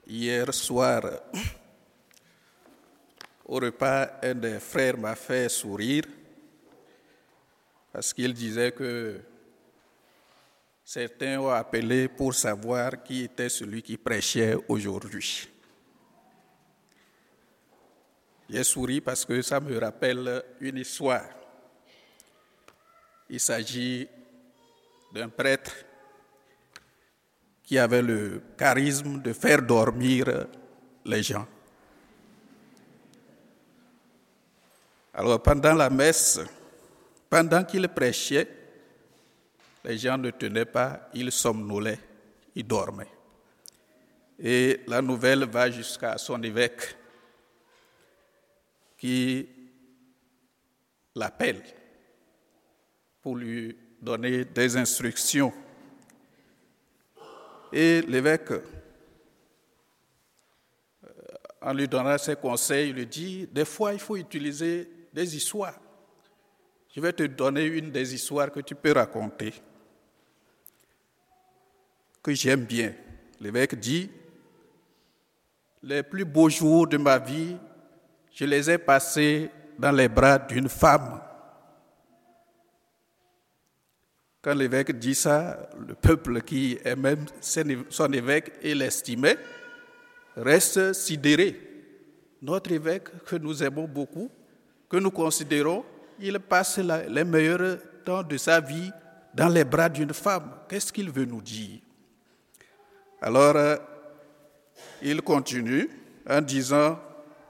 Hier soir, au repas, un des frères m'a fait sourire parce qu'il disait que certains ont appelé pour savoir qui était celui qui prêchait aujourd'hui. J'ai souri parce que ça me rappelle une histoire. Il s'agit d'un prêtre qui avait le charisme de faire dormir les gens. Alors pendant la messe, pendant qu'il prêchait, les gens ne tenaient pas, ils somnolaient, ils dormaient. Et la nouvelle va jusqu'à son évêque qui l'appelle pour lui donner des instructions. Et l'évêque, en lui donnant ses conseils, lui dit, des fois, il faut utiliser des histoires. Je vais te donner une des histoires que tu peux raconter, que j'aime bien. L'évêque dit, les plus beaux jours de ma vie, je les ai passés dans les bras d'une femme. Quand l'évêque dit ça, le peuple qui est même son évêque et l'estimait, reste sidéré. Notre évêque, que nous aimons beaucoup, que nous considérons, il passe les meilleurs temps de sa vie dans les bras d'une femme. Qu'est-ce qu'il veut nous dire? Alors, il continue en disant,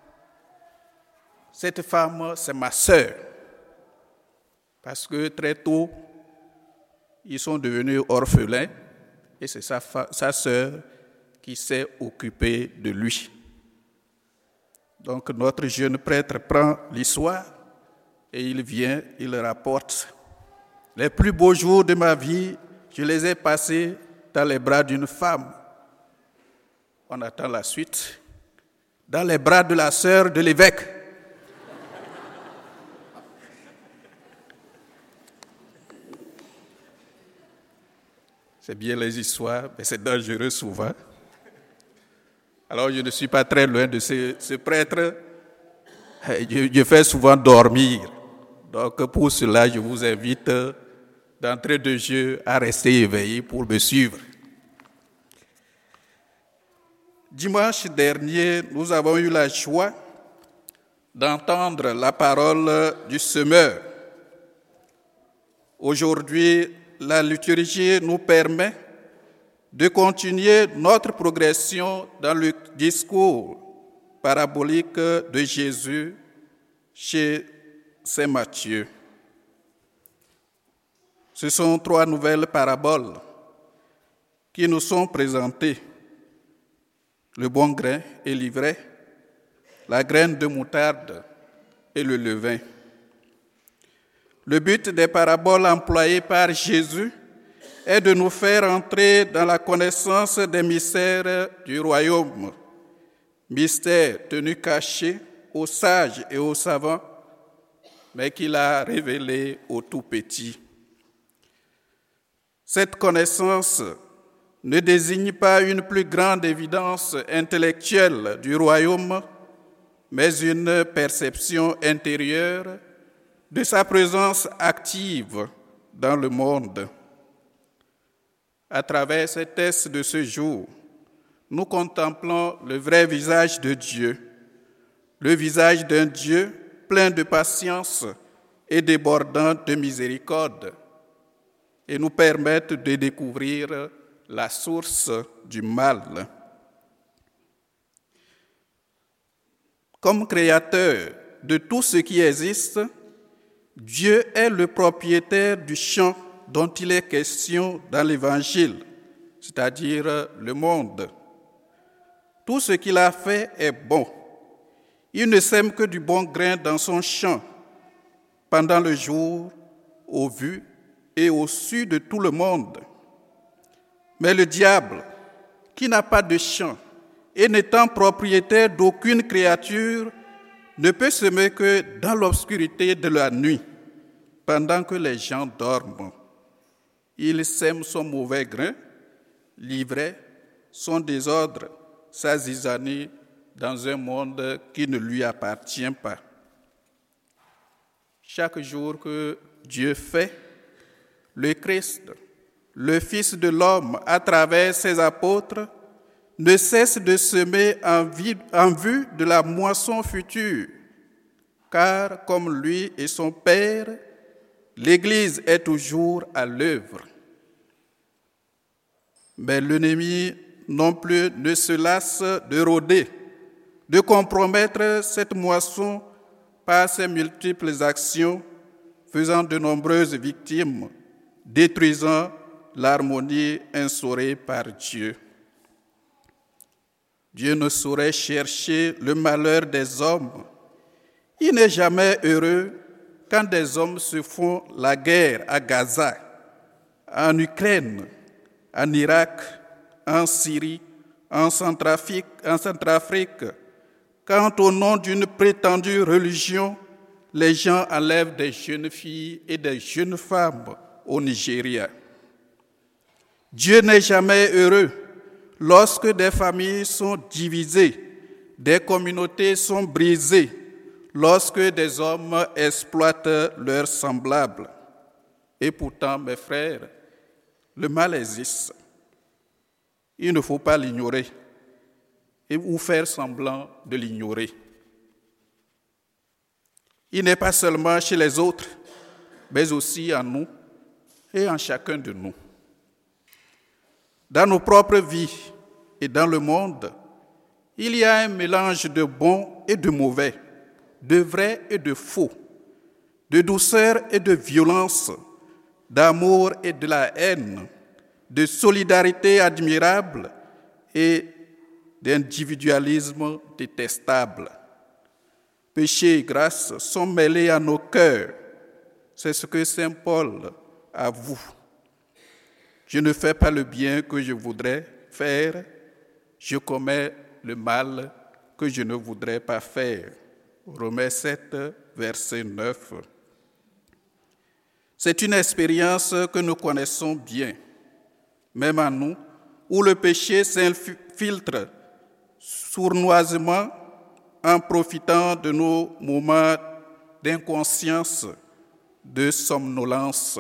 cette femme, c'est ma sœur, parce que très tôt, ils sont devenus orphelins et c'est sa sœur qui s'est occupée de lui. Donc notre jeune prêtre prend l'histoire et il vient, il rapporte. Les plus beaux jours de ma vie, je les ai passés dans les bras d'une femme. On attend la suite. Dans les bras de la sœur de l'évêque. C'est bien les histoires, mais c'est dangereux souvent. Alors je ne suis pas très loin de ce prêtre. Je fais souvent dormir. Donc pour cela, je vous invite d'entrée de jeu à rester éveillé pour me suivre. Dimanche dernier, nous avons eu la joie d'entendre la parole du semeur. Aujourd'hui, la liturgie nous permet de continuer notre progression dans le discours parabolique de Jésus chez Saint Matthieu. Ce sont 3 nouvelles paraboles qui nous sont présentées. Le bon grain et l'ivraie, la graine de moutarde et le levain. Le but des paraboles employées par Jésus est de nous faire entrer dans la connaissance des mystères du royaume, mystères tenus cachés aux sages et aux savants, mais qu'il a révélés aux tout-petits. Cette connaissance ne désigne pas une plus grande évidence intellectuelle du royaume, mais une perception intérieure de sa présence active dans le monde. À travers ces textes de ce jour, nous contemplons le vrai visage de Dieu, le visage d'un Dieu plein de patience et débordant de miséricorde, et nous permettent de découvrir la source du mal. Comme créateur de tout ce qui existe, Dieu est le propriétaire du champ dont il est question dans l'Évangile, c'est-à-dire le monde. Tout ce qu'il a fait est bon. Il ne sème que du bon grain dans son champ, pendant le jour, au vu et au su de tout le monde. Mais le diable, qui n'a pas de champ et n'étant propriétaire d'aucune créature, ne peut semer que dans l'obscurité de la nuit, pendant que les gens dorment. Il sème son mauvais grain, l'ivraie, son désordre, sa zizanie dans un monde qui ne lui appartient pas. Chaque jour que Dieu fait, le Christ, le Fils de l'homme, à travers ses apôtres, ne cesse de semer en vue de la moisson future, car comme lui et son Père, l'Église est toujours à l'œuvre. Mais l'ennemi non plus ne se lasse de rôder, de compromettre cette moisson par ses multiples actions, faisant de nombreuses victimes, détruisant l'harmonie instaurée par Dieu. Dieu ne saurait chercher le malheur des hommes. Il n'est jamais heureux quand des hommes se font la guerre à Gaza, en Ukraine, en Irak, en Syrie, en Centrafrique, quand au nom d'une prétendue religion, les gens enlèvent des jeunes filles et des jeunes femmes au Nigeria. Dieu n'est jamais heureux lorsque des familles sont divisées, des communautés sont brisées, lorsque des hommes exploitent leurs semblables. Et pourtant, mes frères, le mal existe. Il ne faut pas l'ignorer ou faire semblant de l'ignorer. Il n'est pas seulement chez les autres, mais aussi en nous et en chacun de nous. Dans nos propres vies et dans le monde, il y a un mélange de bon et de mauvais, de vrai et de faux, de douceur et de violence, d'amour et de la haine, de solidarité admirable et d'individualisme détestable. Péché et grâce sont mêlés à nos cœurs. C'est ce que saint Paul avoue. Je ne fais pas le bien que je voudrais faire, je commets le mal que je ne voudrais pas faire. Romains 7, verset 9. C'est une expérience que nous connaissons bien, même à nous, où le péché s'infiltre sournoisement en profitant de nos moments d'inconscience, de somnolence.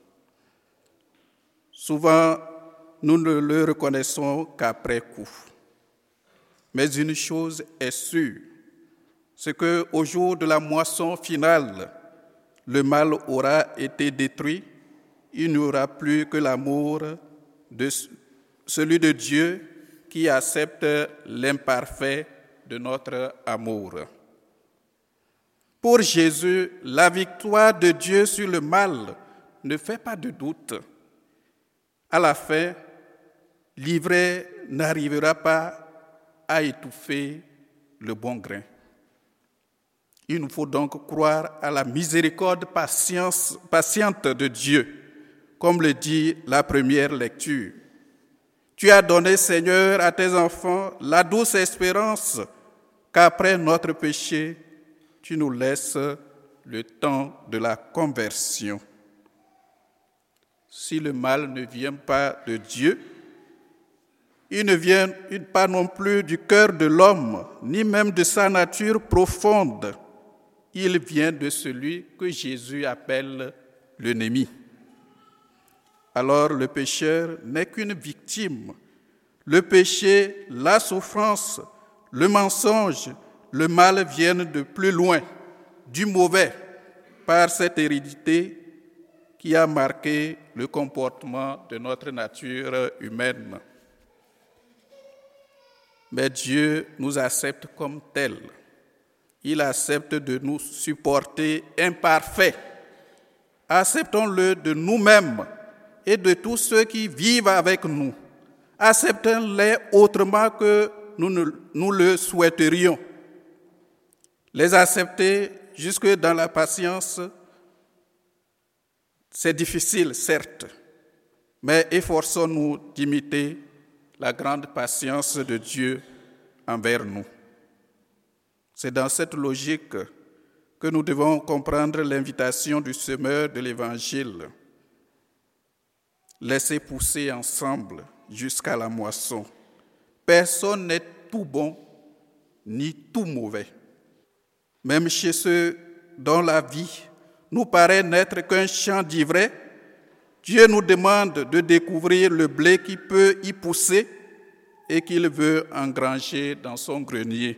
Souvent, nous ne le reconnaissons qu'après coup. Mais une chose est sûre, c'est qu'au jour de la moisson finale, le mal aura été détruit, il n'y aura plus que l'amour de celui de Dieu qui accepte l'imparfait de notre amour. Pour Jésus, la victoire de Dieu sur le mal ne fait pas de doute. À la fin, l'ivraie n'arrivera pas à étouffer le bon grain. Il nous faut donc croire à la miséricorde patiente de Dieu, comme le dit la première lecture. Tu as donné, Seigneur, à tes enfants la douce espérance qu'après notre péché, tu nous laisses le temps de la conversion. Si le mal ne vient pas de Dieu, il ne vient pas non plus du cœur de l'homme, ni même de sa nature profonde. Il vient de celui que Jésus appelle l'ennemi. Alors le pécheur n'est qu'une victime. Le péché, la souffrance, le mensonge, le mal viennent de plus loin, du mauvais, par cette hérédité qui a marqué le comportement de notre nature humaine. Mais Dieu nous accepte comme tels. Il accepte de nous supporter imparfaits. Acceptons-le de nous-mêmes et de tous ceux qui vivent avec nous. Acceptons-les autrement que nous le souhaiterions. Les accepter jusque dans la patience, c'est difficile, certes, mais efforçons-nous d'imiter la grande patience de Dieu envers nous. C'est dans cette logique que nous devons comprendre l'invitation du semeur de l'Évangile. Laissez pousser ensemble jusqu'à la moisson. Personne n'est tout bon ni tout mauvais. Même chez ceux dont la vie nous paraît n'être qu'un champ d'ivraie, Dieu nous demande de découvrir le blé qui peut y pousser et qu'il veut engranger dans son grenier.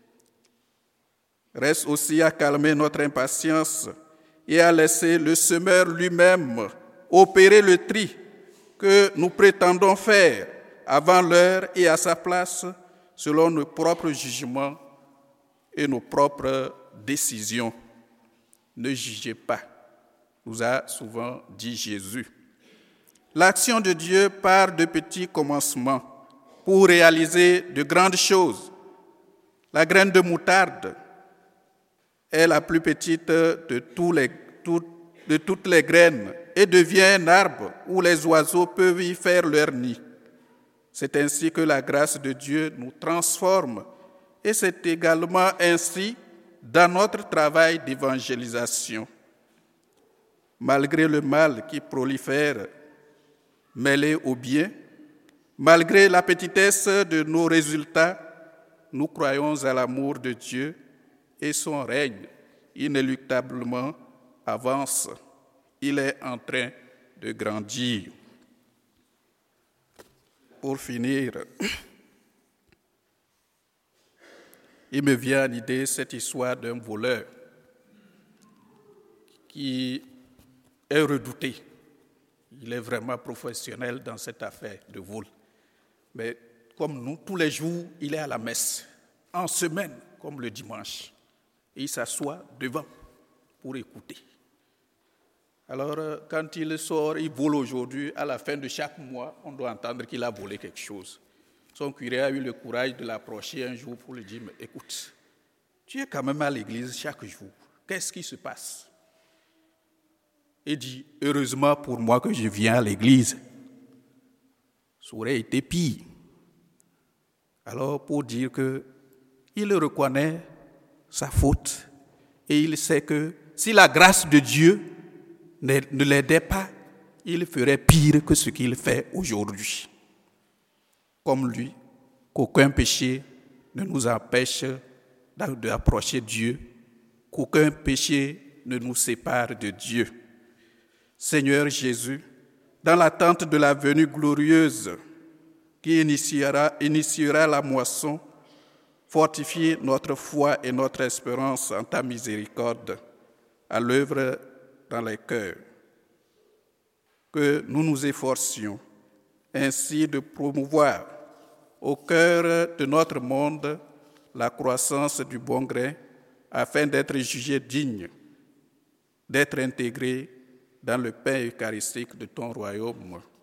Reste aussi à calmer notre impatience et à laisser le semeur lui-même opérer le tri que nous prétendons faire avant l'heure et à sa place selon nos propres jugements et nos propres décisions. Ne jugez pas, nous a souvent dit Jésus. L'action de Dieu part de petits commencements pour réaliser de grandes choses. La graine de moutarde est la plus petite de toutes les graines et devient un arbre où les oiseaux peuvent y faire leur nid. C'est ainsi que la grâce de Dieu nous transforme et c'est également ainsi dans notre travail d'évangélisation. Malgré le mal qui prolifère, mêlé au bien, malgré la petitesse de nos résultats, nous croyons à l'amour de Dieu et son règne inéluctablement avance. Il est en train de grandir. Pour finir, il me vient à l'idée cette histoire d'un voleur qui est redouté. Il est vraiment professionnel dans cette affaire de vol. Mais comme nous, tous les jours, il est à la messe, en semaine, comme le dimanche. Et il s'assoit devant pour écouter. Alors, quand il sort, il vole aujourd'hui, à la fin de chaque mois, on doit entendre qu'il a volé quelque chose. Son curé a eu le courage de l'approcher un jour pour lui dire, mais écoute, tu es quand même à l'église chaque jour. Qu'est-ce qui se passe? Il dit, heureusement pour moi que je viens à l'église. Ça aurait été pire. Alors, pour dire qu'il reconnaît sa faute et il sait que si la grâce de Dieu ne l'aidait pas, il ferait pire que ce qu'il fait aujourd'hui. Comme lui, qu'aucun péché ne nous empêche d'approcher Dieu, qu'aucun péché ne nous sépare de Dieu. Seigneur Jésus, dans l'attente de la venue glorieuse qui initiera la moisson, fortifie notre foi et notre espérance en ta miséricorde, à l'œuvre dans les cœurs. Que nous nous efforcions ainsi de promouvoir au cœur de notre monde la croissance du bon grain afin d'être jugés dignes, d'être intégrés dans le pain eucharistique de ton royaume.